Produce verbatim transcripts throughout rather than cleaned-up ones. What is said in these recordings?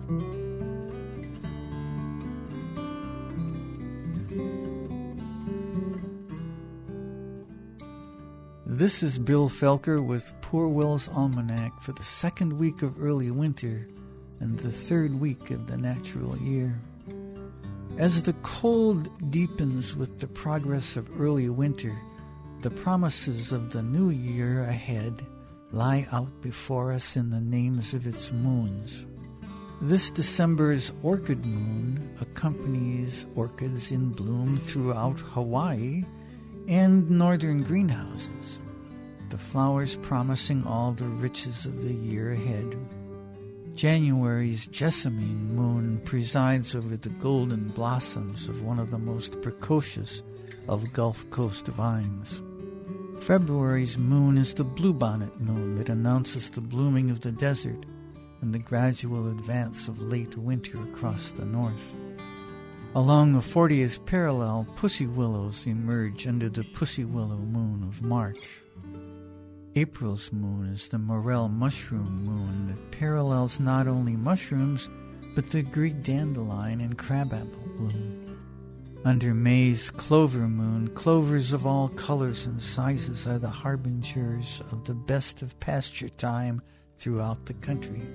This is Bill Felker with Poor Will's Almanac for the second week of early winter and the third week of the natural year. As the cold deepens with the progress of early winter, the promises of the new year ahead lie out before us in the names of its moons. This December's orchid moon accompanies orchids in bloom throughout Hawaii and northern greenhouses, the flowers promising all the riches of the year ahead. January's jessamine moon presides over the golden blossoms of one of the most precocious of Gulf Coast vines. February's moon is the bluebonnet moon that announces the blooming of the desert and the gradual advance of late winter across the north. Along the fortieth parallel, pussy willows emerge under the pussy willow moon of March. April's moon is the morel mushroom moon that parallels not only mushrooms, but the Greek dandelion and crabapple bloom. Under May's clover moon, clovers of all colors and sizes are the harbingers of the best of pasture time throughout the country.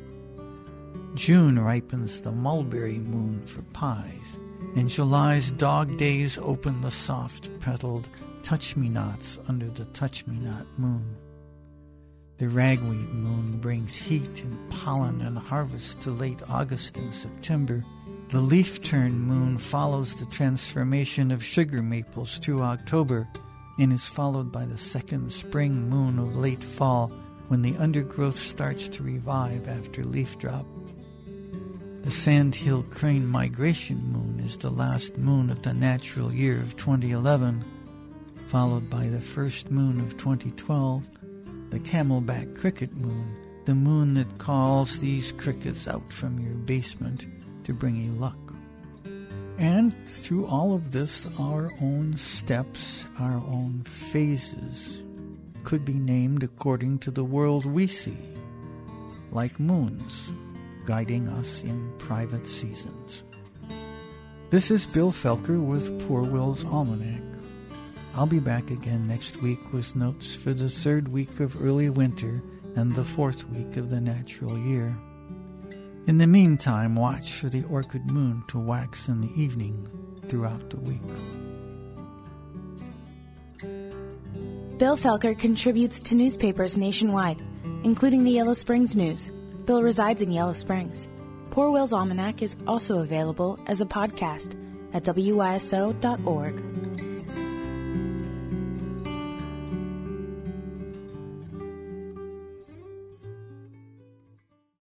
June ripens the mulberry moon for pies, and July's dog days open the soft-petaled touch-me-nots under the touch-me-not moon. The ragweed moon brings heat and pollen and harvest to late August and September. The leaf-turn moon follows the transformation of sugar maples through October and is followed by the second spring moon of late fall when the undergrowth starts to revive after leaf drop. The sandhill crane migration moon is the last moon of the natural year of twenty eleven, followed by the first moon of twenty twelve, the camelback cricket moon, the moon that calls these crickets out from your basement to bring you luck. And through all of this, our own steps, our own phases, could be named according to the world we see, like moons, guiding us in private seasons. This is Bill Felker with Poor Will's Almanac. I'll be back again next week with notes for the third week of early winter and the fourth week of the natural year. In the meantime, watch for the orchid moon to wax in the evening throughout the week. Bill Felker contributes to newspapers nationwide, including the Yellow Springs News. Bill resides in Yellow Springs. Poor Will's Almanac is also available as a podcast at W Y S O dot org.